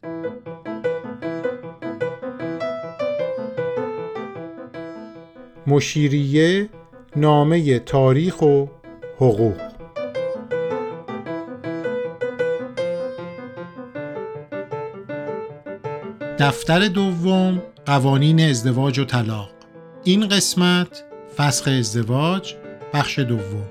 مشیریه، نامه تاریخ و حقوق. دفتر دوم، قوانین ازدواج و طلاق. این قسمت فسخ ازدواج، بخش دوم.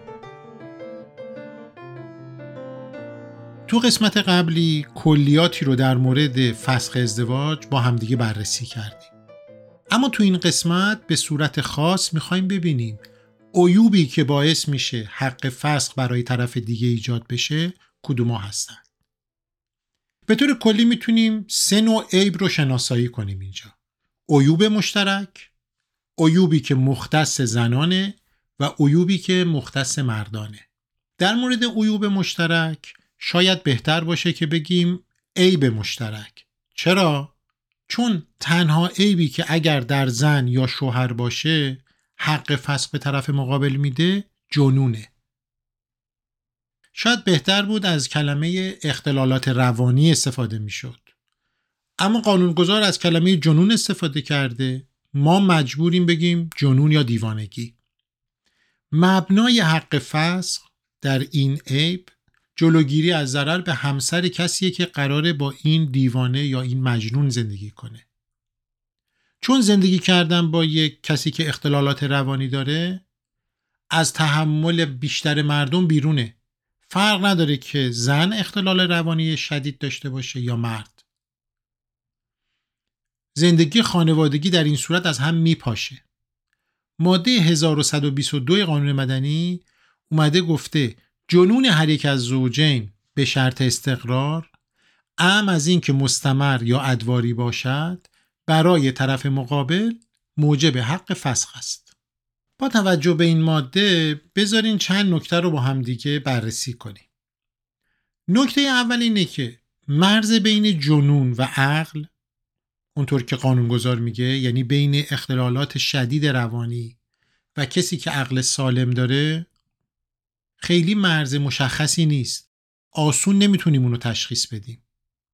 تو قسمت قبلی کلیاتی رو در مورد فسخ ازدواج با همدیگه بررسی کردیم. اما تو این قسمت به صورت خاص میخوایم ببینیم عیوبی که باعث میشه حق فسخ برای طرف دیگه ایجاد بشه کدوما هستن. به طور کلی میتونیم 3 نوع عیب رو شناسایی کنیم اینجا. عیوب مشترک، عیوبی که مختص زنانه و عیوبی که مختص مردانه. در مورد عیوب مشترک شاید بهتر باشه که بگیم عیب مشترک. چرا؟ چون تنها عیبی که اگر در زن یا شوهر باشه حق فسخ به طرف مقابل میده جنونه. شاید بهتر بود از کلمه اختلالات روانی استفاده میشد. اما قانونگذار از کلمه جنون استفاده کرده، ما مجبوریم بگیم جنون یا دیوانگی. مبنای حق فسخ در این عیب جلوگیری از ضرر به همسر کسیه که قراره با این دیوانه یا این مجنون زندگی کنه. چون زندگی کردن با یک کسی که اختلالات روانی داره از تحمل بیشتر مردم بیرونه. فرق نداره که زن اختلال روانی شدید داشته باشه یا مرد. زندگی خانوادگی در این صورت از هم میپاشه. ماده 1122 قانون مدنی اومده گفته جنون هر یک از زوجین به شرط استقرار، اعم از این که مستمر یا ادواری باشد، برای طرف مقابل موجب حق فسخ است. با توجه به این ماده بذارین چند نکته رو با هم دیگه بررسی کنیم. نکته اول اینه که مرز بین جنون و عقل، اونطور که قانونگذار میگه، یعنی بین اختلالات شدید روانی و کسی که عقل سالم داره، خیلی مرز مشخصی نیست. آسون نمیتونیم اونو تشخیص بدیم.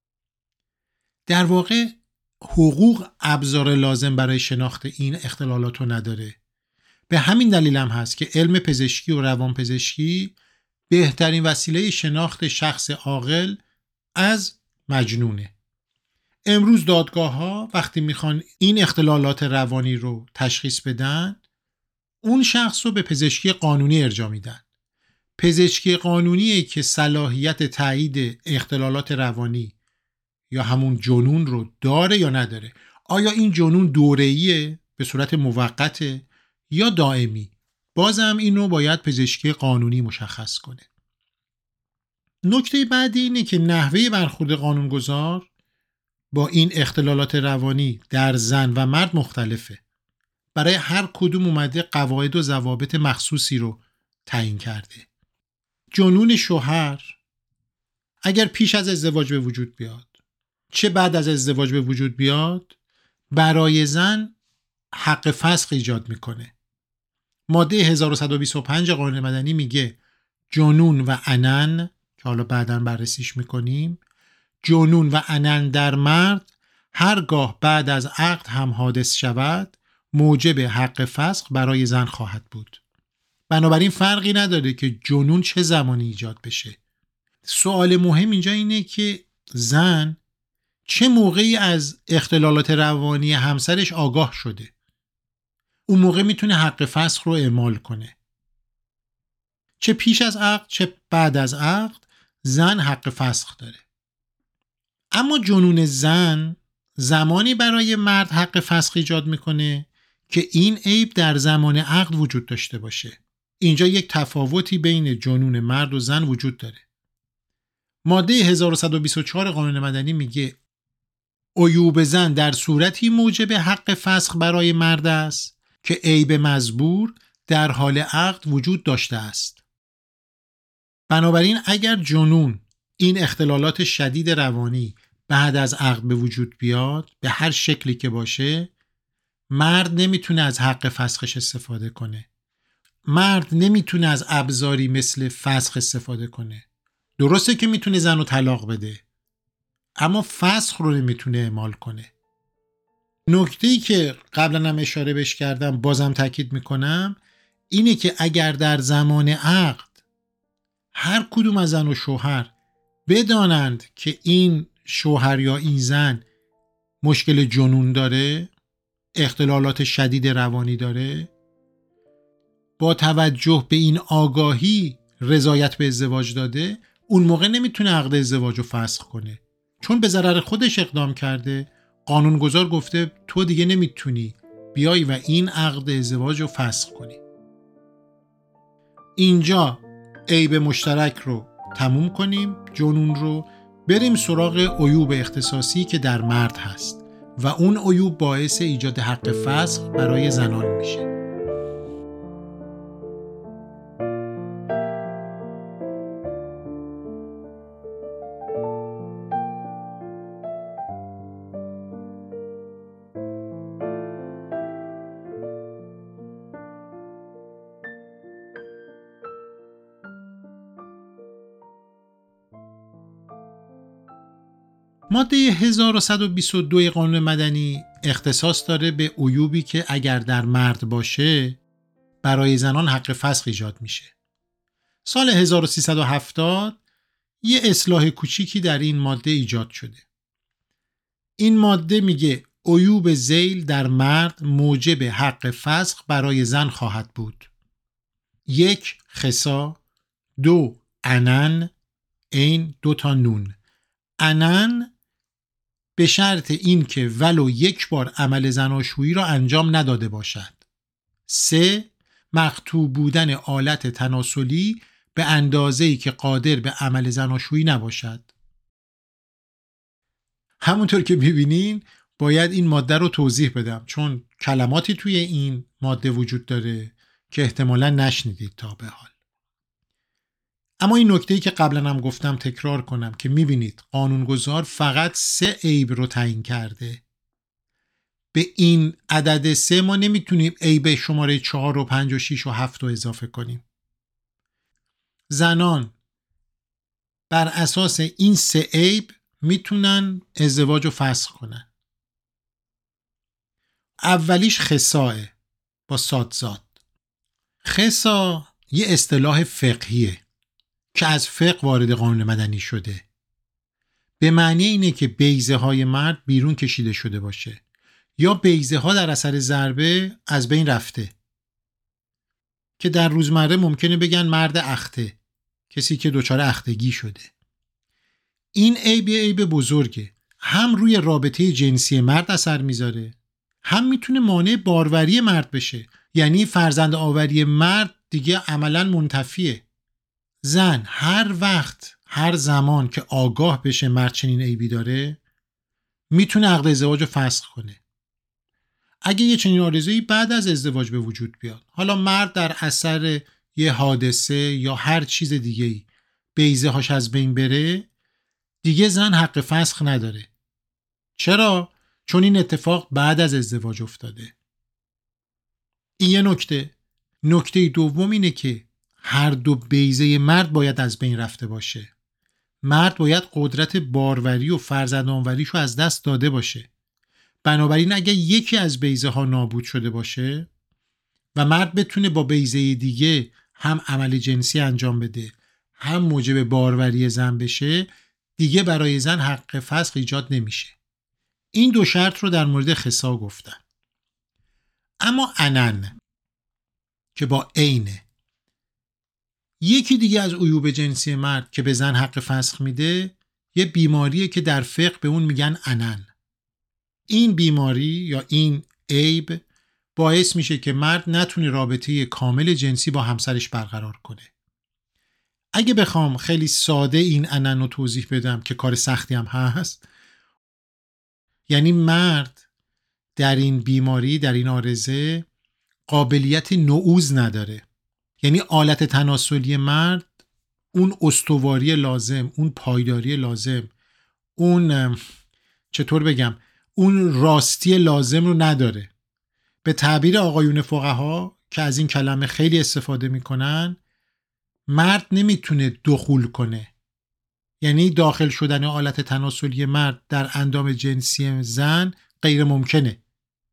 در واقع حقوق ابزار لازم برای شناخت این اختلالات رو نداره. به همین دلیل هم هست که علم پزشکی و روانپزشکی بهترین وسیله شناخت شخص عاقل از مجنونه. امروز دادگاه‌ها وقتی میخوان این اختلالات روانی رو تشخیص بدن، اون شخص رو به پزشکی قانونی ارجاع میدن. پزشکی قانونیه که صلاحیت تایید اختلالات روانی یا همون جنون رو داره یا نداره. آیا این جنون دوره‌ایه به صورت موقته یا دائمی؟ بازم اینو باید پزشکی قانونی مشخص کنه. نکته بعدی اینه که نحوه برخورد قانونگذار با این اختلالات روانی در زن و مرد مختلفه. برای هر کدوم اومده قواعد و ضوابط مخصوصی رو تعیین کرده. جنون شوهر اگر پیش از ازدواج به وجود بیاد چه بعد از ازدواج به وجود بیاد، برای زن حق فسخ ایجاد میکنه. ماده 1125 قانون مدنی میگه جنون و عنن، که حالا بعداً بررسیش میکنیم، جنون و عنن در مرد هرگاه بعد از عقد هم حادث شود موجب حق فسخ برای زن خواهد بود. بنابراین فرقی نداره که جنون چه زمانی ایجاد بشه. سوال مهم اینجا اینه که زن چه موقعی از اختلالات روانی همسرش آگاه شده. اون موقع میتونه حق فسخ رو اعمال کنه. چه پیش از عقد چه بعد از عقد زن حق فسخ داره. اما جنون زن زمانی برای مرد حق فسخ ایجاد میکنه که این عیب در زمان عقد وجود داشته باشه. اینجا یک تفاوتی بین جنون مرد و زن وجود داره. ماده 1124 قانون مدنی میگه عیوب زن در صورتی موجب حق فسخ برای مرد است که عیب مزبور در حال عقد وجود داشته است. بنابراین اگر جنون، این اختلالات شدید روانی، بعد از عقد به وجود بیاد به هر شکلی که باشه، مرد نمیتونه از حق فسخش استفاده کنه. مرد نمیتونه از ابزاری مثل فسخ استفاده کنه. درسته که میتونه زن رو طلاق بده، اما فسخ رو نمیتونه اعمال کنه. نکته‌ای که قبلا هم اشاره بهش کردم بازم تاکید میکنم اینه که اگر در زمان عقد هر کدوم از زن و شوهر بدانند که این شوهر یا این زن مشکل جنون داره، اختلالات شدید روانی داره، با توجه به این آگاهی رضایت به ازدواج داده، اون موقع نمیتونه عقد ازدواج رو فسخ کنه، چون به ضرر خودش اقدام کرده. قانونگذار گفته تو دیگه نمیتونی بیای و این عقد ازدواج رو فسخ کنی. اینجا عیب مشترک رو تموم کنیم، جنون رو، بریم سراغ عیوب اختصاصی که در مرد هست و اون عیوب باعث ایجاد حق فسخ برای زنان میشه. ماده 1122 قانون مدنی اختصاص داره به عیوبی که اگر در مرد باشه برای زنان حق فسخ ایجاد میشه. سال 1370 یه اصلاح کوچیکی در این ماده ایجاد شده. این ماده میگه عیوب ذیل در مرد موجب حق فسخ برای زن خواهد بود. 1. خصا. 2. عنن. عین 2 تا نون. عنن به شرط این که ولو یک بار عمل زناشویی را انجام نداده باشد. 3. مقطوع بودن آلت تناسلی به اندازه‌ای که قادر به عمل زناشویی نباشد. همونطور که می‌بینین باید این ماده رو توضیح بدم، چون کلماتی توی این ماده وجود داره که احتمالاً نشنیدید تا به حال. اما این نکته‌ای که قبلا هم گفتم تکرار کنم که می‌بینید قانونگذار فقط 3 عیب رو تعیین کرده. به این عدد 3 ما نمیتونیم عیب شماره 4 و 5 و 6 و 7 رو اضافه کنیم. زنان بر اساس این 3 عیب میتونن ازدواج رو فسخ کنن. اولیش خصاء با صادزاد. خصاء یه اصطلاح فقهیه که از فقه وارد قانون مدنی شده. به معنی اینه که بیضه های مرد بیرون کشیده شده باشه یا بیضه ها در اثر ضربه از بین رفته، که در روزمره ممکنه بگن مرد اخته، کسی که دچار اختگی شده. این عیب بزرگه، هم روی رابطه جنسی مرد اثر میذاره، هم میتونه مانع باروری مرد بشه، یعنی فرزند آوری مرد دیگه عملاً منتفیه. زن هر وقت هر زمان که آگاه بشه مرد چنین عیبی داره میتونه عقد ازدواج رو فسخ کنه. اگه یه چنین آرزویی بعد از ازدواج به وجود بیاد، حالا مرد در اثر یه حادثه یا هر چیز دیگه‌ای بیضه هاش از بین بره، دیگه زن حق فسخ نداره. چرا؟ چون این اتفاق بعد از ازدواج افتاده. این یه نکته. نکته دوم اینه که هر دو بیضه مرد باید از بین رفته باشه. مرد باید قدرت باروری و فرزندآوریشو از دست داده باشه. بنابراین اگه یکی از بیضه ها نابود شده باشه و مرد بتونه با بیضه دیگه هم عمل جنسی انجام بده هم موجب باروری زن بشه، دیگه برای زن حق فسخ ایجاد نمیشه. این 2 شرط رو در مورد خصا گفتن. اما عنن که با عینه، یکی دیگه از عیوب جنسی مرد که به زن حق فسخ میده یه بیماریه که در فقه به اون میگن عنن. این بیماری یا این عیب باعث میشه که مرد نتونه رابطه کامل جنسی با همسرش برقرار کنه. اگه بخوام خیلی ساده این عنن رو توضیح بدم که کار سختی هم هست، یعنی مرد در این بیماری، در این عارضه قابلیت نعوذ نداره. یعنی آلت تناسلی مرد اون استواری لازم، اون پایداری لازم، اون چطور بگم، اون راستی لازم رو نداره. به تعبیر آقایون فقها که از این کلمه خیلی استفاده میکنن، مرد نمیتونه دخول کنه، یعنی داخل شدن آلت تناسلی مرد در اندام جنسی زن غیر ممکنه.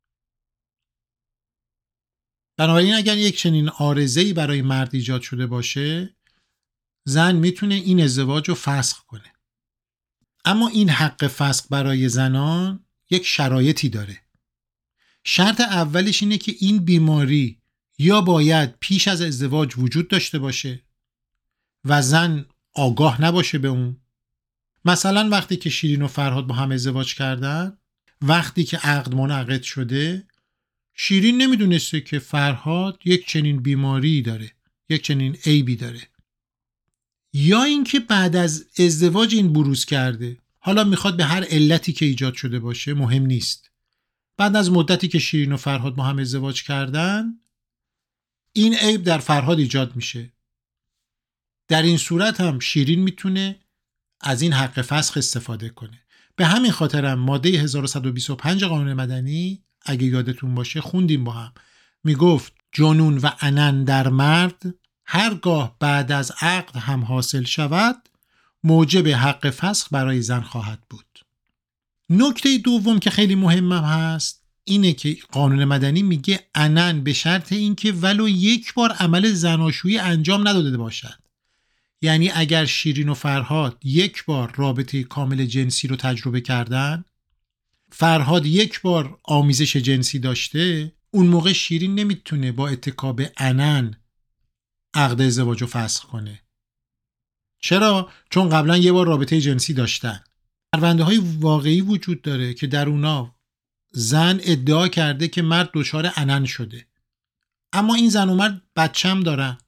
بنابراین اگر یک چنین عارضه‌ای برای مرد ایجاد شده باشه، زن میتونه این ازدواج رو فسخ کنه. اما این حق فسخ برای زنان یک شرایطی داره. شرط اولش اینه که این بیماری یا باید پیش از ازدواج وجود داشته باشه و زن آگاه نباشه به اون. مثلا وقتی که شیرین و فرهاد با هم ازدواج کردن، وقتی که عقد منعقد شده، شیرین نمیدونسته که فرهاد یک چنین بیماری داره، یک چنین عیبی داره. یا اینکه بعد از ازدواج این بروز کرده، حالا میخواد به هر علتی که ایجاد شده باشه، مهم نیست. بعد از مدتی که شیرین و فرهاد با هم ازدواج کردن، این عیب در فرهاد ایجاد میشه. در این صورت هم شیرین میتونه از این حق فسخ استفاده کنه. به همین خاطرم ماده 1125 قانون مدنی، اگه یادتون باشه خوندیم با هم، میگفت جنون و عنن در مرد هرگاه بعد از عقد هم حاصل شود موجب حق فسخ برای زن خواهد بود. نکته دوم که خیلی مهمم هست اینه که قانون مدنی میگه عنن به شرط اینکه ولو یک بار عمل زناشویی انجام نداده باشد. یعنی اگر شیرین و فرهاد یک بار رابطه کامل جنسی رو تجربه کردن، فرهاد یک بار آمیزش جنسی داشته، اون موقع شیرین نمیتونه با اتکا به عنن عقد ازدواج رو فسخ کنه. چرا؟ چون قبلا یه بار رابطه جنسی داشتن. پرونده های واقعی وجود داره که در اونا زن ادعا کرده که مرد دچار عنن شده، اما این زن و مرد بچه‌م دارن.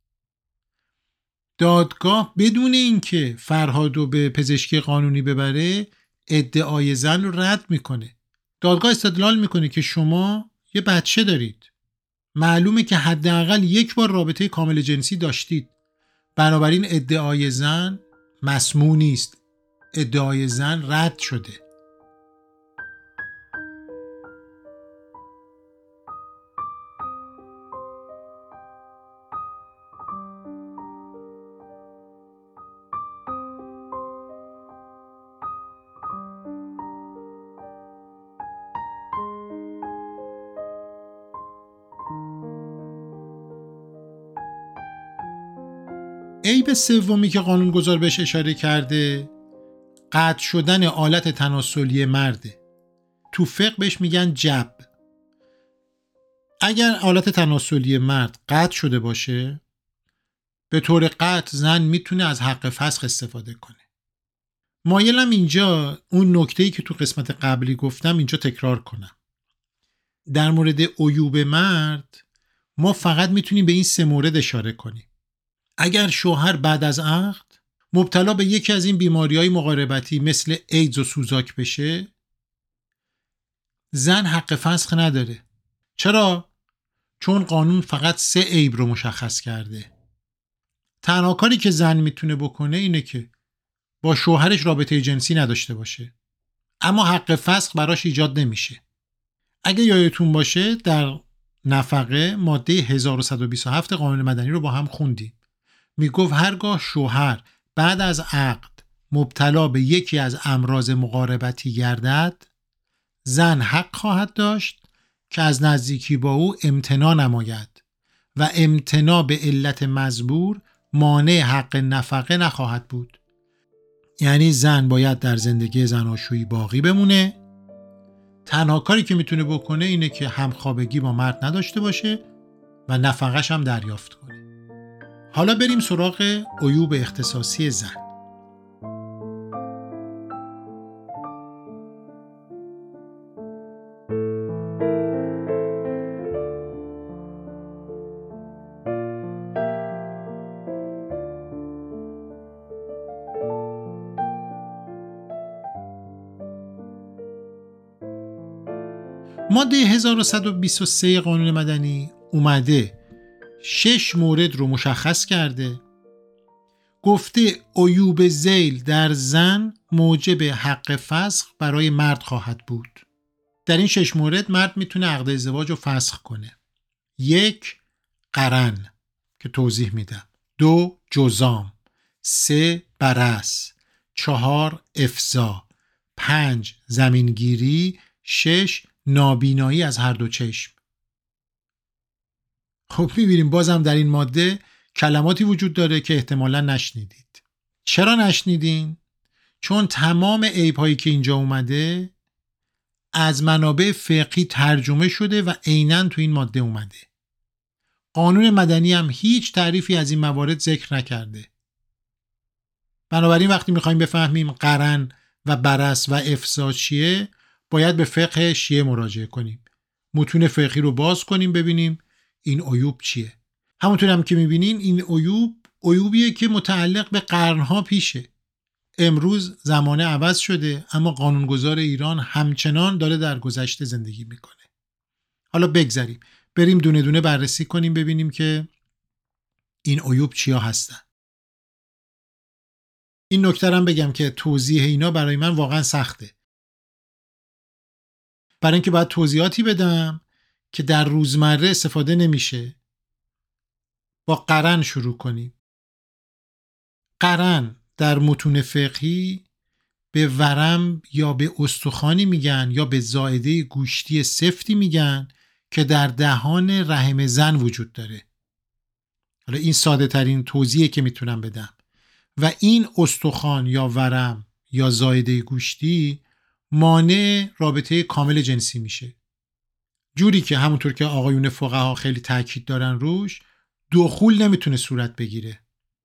دادگاه بدون اینکه فرهادو به پزشکی قانونی ببره ادعای زن رو رد میکنه. دادگاه استدلال میکنه که شما یه بچه دارید، معلومه که حداقل یک بار رابطه کامل جنسی داشتید، بنابراین ادعای زن مسموع نیست، ادعای زن رد شده. عیب سومی که قانونگذار بهش اشاره کرده قطع شدن آلت تناسلی مرده. تو فقه بهش میگن جب. اگر آلت تناسلی مرد قطع شده باشه، به طور قطع زن میتونه از حق فسخ استفاده کنه. مایلم اینجا اون نکته‌ای که تو قسمت قبلی گفتم اینجا تکرار کنم. در مورد عیوب مرد ما فقط میتونیم به این 3 مورد اشاره کنیم. اگر شوهر بعد از عقد مبتلا به یکی از این بیماری‌های مقاربتی مثل ایدز و سوزاک بشه، زن حق فسخ نداره. چرا؟ چون قانون فقط 3 عیب رو مشخص کرده. تنها کاری که زن میتونه بکنه اینه که با شوهرش رابطه جنسی نداشته باشه، اما حق فسخ براش ایجاد نمیشه. اگه یادتون باشه در نفقه ماده 1127 قانون مدنی رو با هم خوندیم. میگفت هرگاه شوهر بعد از عقد مبتلا به یکی از امراض مقاربتی گردد، زن حق خواهد داشت که از نزدیکی با او امتناع نماید و امتناع به علت مزبور مانع حق نفقه نخواهد بود. یعنی زن باید در زندگی زناشویی باقی بمونه. تنها کاری که میتونه بکنه اینه که همخوابگی با مرد نداشته باشه و نفقه‌ش هم دریافت کنه. حالا بریم سراغ عیوب اختصاصی زن. ماده 1123 قانون مدنی اومده 6 مورد رو مشخص کرده. گفته عیوب ذیل در زن موجب حق فسخ برای مرد خواهد بود. در این 6 مورد مرد میتونه عقد ازدواج رو فسخ کنه. 1 قرن که توضیح میدم. 2 جذام. 3 برص. 4 افضا، 5 زمینگیری، 6 نابینایی از هر دو چشم. خب می‌بینیم بازم در این ماده کلماتی وجود داره که احتمالاً نشنیدید. چرا نشنیدین؟ چون تمام عیب‌هایی که اینجا اومده از منابع فقهی ترجمه شده و عیناً تو این ماده اومده. قانون مدنی هم هیچ تعریفی از این موارد ذکر نکرده. بنابراین وقتی میخوایم بفهمیم قرن و برص و افضا چیه، باید به فقه شیعه مراجعه کنیم. متون فقهی رو باز کنیم ببینیم این عیوب چیه. همونطور هم که میبینین این عیوبیه که متعلق به قرنها پیشه. امروز زمانه عوض شده اما قانونگذار ایران همچنان داره در گذشته زندگی میکنه. حالا بگذریم بریم دونه دونه بررسی کنیم ببینیم که این عیوب چیا هستن. این نکته هم بگم که توضیح اینا برای من واقعا سخته. برای اینکه باید توضیحاتی بدم که در روزمره استفاده نمیشه. با قرن شروع کنیم. قرن در متون فقهی به ورم یا به استخوانی میگن یا به زائده گوشتی سفتی میگن که در دهان رحم زن وجود داره. حالا این ساده ترین توضیحی که میتونم بدم. و این استخوان یا ورم یا زائده گوشتی مانع رابطه کامل جنسی میشه. جوری که همونطور که آقایون فقها خیلی تاکید دارن روش، دخول نمیتونه صورت بگیره.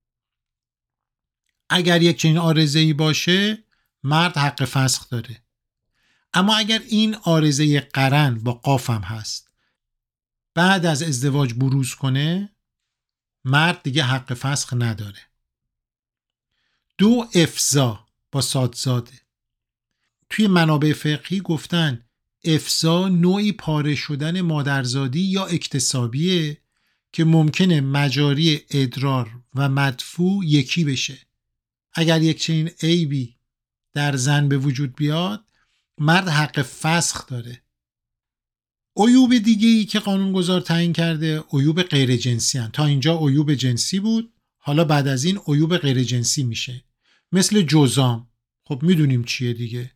اگر یک چنین عارضه‌ای باشه مرد حق فسخ داره. اما اگر این عارضه قرن با قاف هم هست بعد از ازدواج بروز کنه مرد دیگه حق فسخ نداره. 2 افضا با صادزاده. توی منابع فقهی گفتن افضا نوعی پاره شدن مادرزادی یا اکتسابیه که ممکنه مجاری ادرار و مدفوع یکی بشه. اگر یک چنین عیبی در زن به وجود بیاد مرد حق فسخ داره. عیوب دیگه‌ای که قانونگذار تعیین کرده عیوب غیر جنسی هستند. تا اینجا عیوب جنسی بود، حالا بعد از این عیوب غیر جنسی میشه. مثل جذام، خب میدونیم چیه دیگه.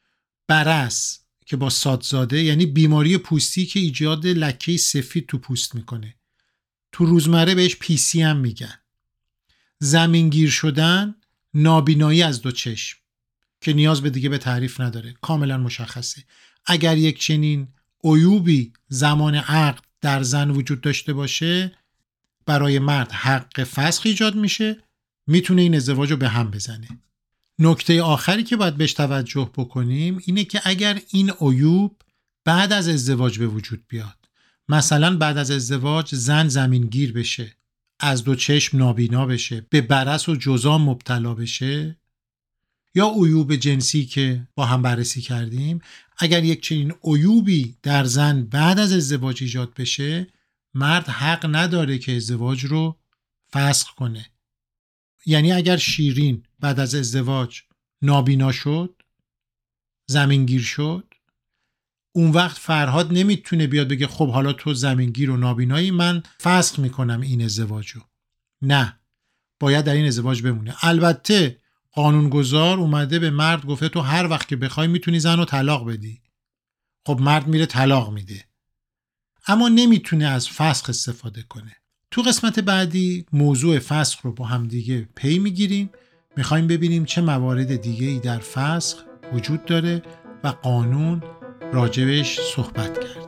برص که با صادزاده یعنی بیماری پوستی که ایجاد لکه سفید تو پوست میکنه. تو روزمره بهش PC هم میگن. زمینگیر شدن، نابینایی از دو چشم که نیاز به دیگه به تعریف نداره، کاملا مشخصه. اگر یک چنین عیوبی زمان عقد در زن وجود داشته باشه برای مرد حق فسخ ایجاد میشه، میتونه این ازدواج رو به هم بزنه. نکته آخری که باید بهش توجه بکنیم اینه که اگر این عیوب بعد از ازدواج به وجود بیاد، مثلا بعد از ازدواج زن زمینگیر بشه، از دو چشم نابینا بشه، به برص و جذام مبتلا بشه، یا عیوب جنسی که با هم بررسی کردیم، اگر یک چنین عیوبی در زن بعد از ازدواج ایجاد بشه مرد حق نداره که ازدواج رو فسخ کنه. یعنی اگر شیرین بعد از ازدواج نابینا شد، زمینگیر شد، اون وقت فرهاد نمیتونه بیاد بگه خب حالا تو زمینگیر و نابینایی من فسخ میکنم این ازدواجو. نه، باید در این ازدواج بمونه. البته قانونگذار اومده به مرد گفته تو هر وقت که بخوای میتونی زن رو طلاق بدی. خب مرد میره طلاق میده، اما نمیتونه از فسخ استفاده کنه. تو قسمت بعدی موضوع فسخ رو با هم دیگه پی میگیریم. میخوایم ببینیم چه موارد دیگه‌ای در فسخ وجود داره و قانون راجبش صحبت کرد.